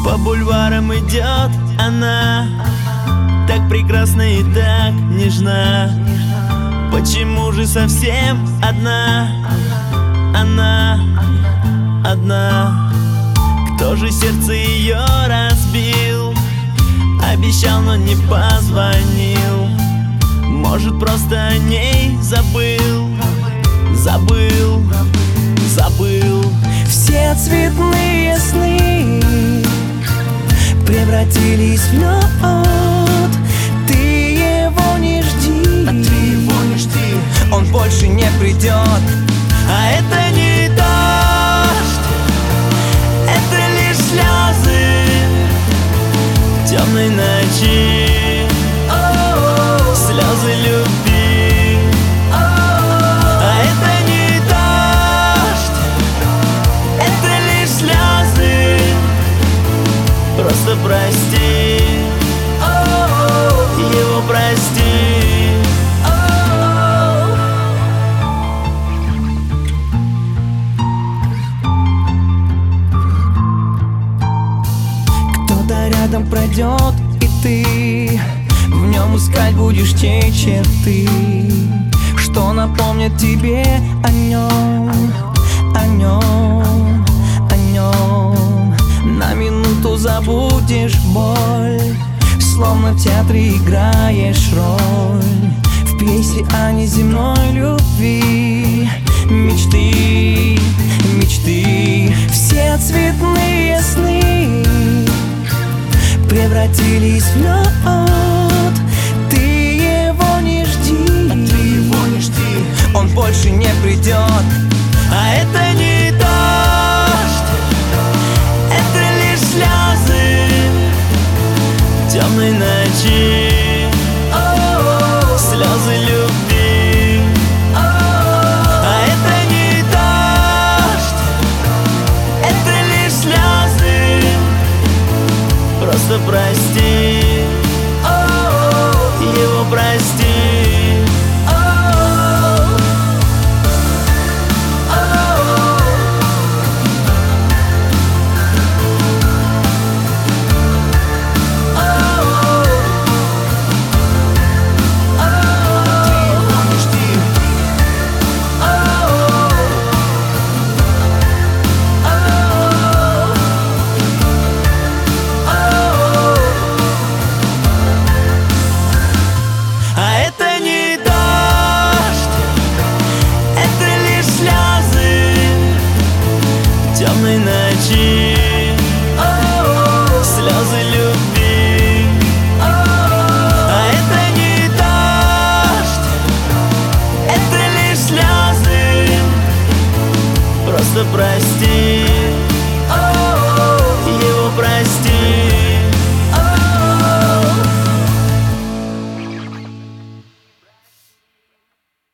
По бульварам идет она, так прекрасна и так нежна. Почему же совсем одна? Она одна. Кто же сердце ее разбил? Обещал, но не позвонил. Может, просто о ней забыл. Забыл, забыл. Все цветные сны превратились в лед. Ты его не жди, а ты его не жди. он больше не придет. А это не дождь, это лишь слезы темной ночи, слезы любви. А это не дождь, это лишь слезы. Просто прости, его прости. Кто-то рядом пройдет, и ты в нем искать будешь те черты, что напомнят тебе о нем, о нем, о нем. На минуту забудешь боль, словно в театре играешь роль в пьесе о неземной любви. Мечты, мечты, все цветные сны превратились в лед. Ты его не жди, а ты его не жди. он больше не придет. А это не дождь, это лишь слезы темной ночи, слезы любви. А это не дождь, это лишь слезы. Просто прости.